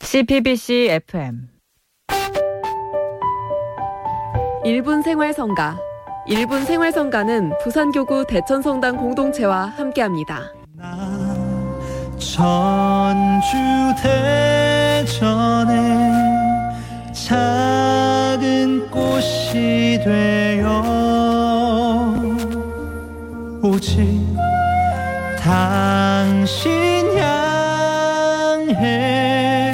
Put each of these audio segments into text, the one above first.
CPBC FM 1분 생활성가. 1분 생활성가는 부산교구 대천성당 공동체와 함께합니다. 전주 대전에 작은 꽃이 되어 오직 당신 향해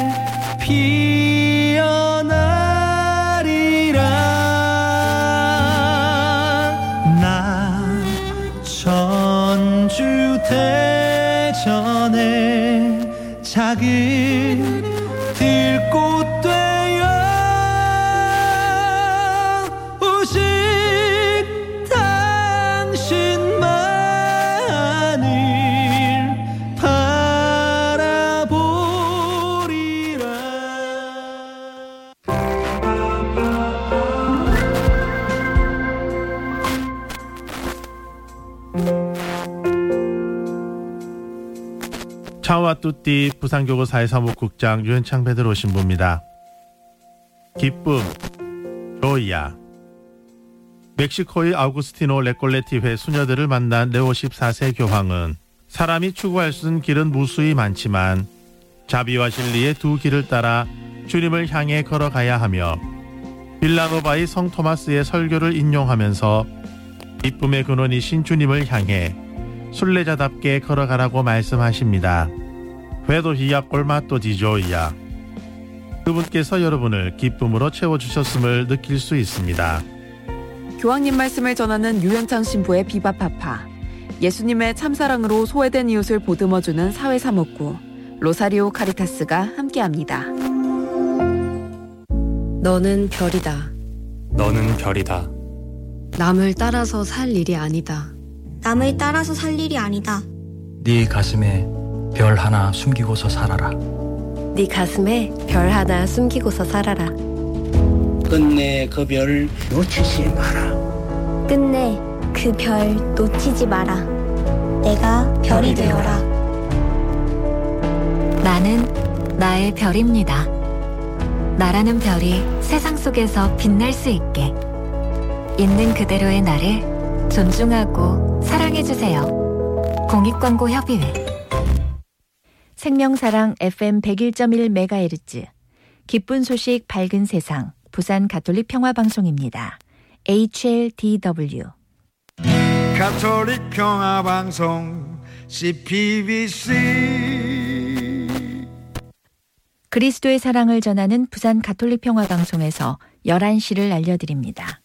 피어나리라. 나 전주 대전에 작은 들꽃 되어 오직 당신만을 바라보리라. 차와 뚜띠 부산교구 4.15 국장 유현창 베드로 신부입니다. 기쁨, 조이야. 멕시코의 아우구스티노 레꼴레티회 수녀들을 만난 레오 14세 교황은 사람이 추구할 수 있는 길은 무수히 많지만 자비와 진리의 두 길을 따라 주님을 향해 걸어가야 하며 빌라노바의 성 토마스의 설교를 인용하면서 기쁨의 근원이신 주님을 향해 순례자답게 걸어가라고 말씀하십니다. 회도히야 꼴마또 디조이야. 그분께서 여러분을 기쁨으로 채워주셨음을 느낄 수 있습니다. 교황님 말씀을 전하는 유현창 신부의 비바파파. 예수님의 참사랑으로 소외된 이웃을 보듬어주는 사회사목구 로사리오 카리타스가 함께합니다. 너는 별이다. 너는 별이다. 남을 따라서 살 일이 아니다. 남을 따라서 살 일이 아니다. 네 가슴에 별 하나 숨기고서 살아라. 네 가슴에 별 하나 숨기고서 살아라. 끝내 그 별 놓치지 마라. 끝내 그 별 놓치지 마라. 내가 별이 되어라. 나는 나의 별입니다. 나라는 별이 세상 속에서 빛날 수 있게 있는 그대로의 나를 존중하고 사랑해주세요. 공익광고협의회. 생명사랑 FM 101.1MHz 기쁜 소식 밝은 세상 부산 가톨릭 평화방송입니다. HLDW 가톨릭 평화방송 CPBC. 그리스도의 사랑을 전하는 부산 가톨릭 평화방송에서 11시를 알려드립니다.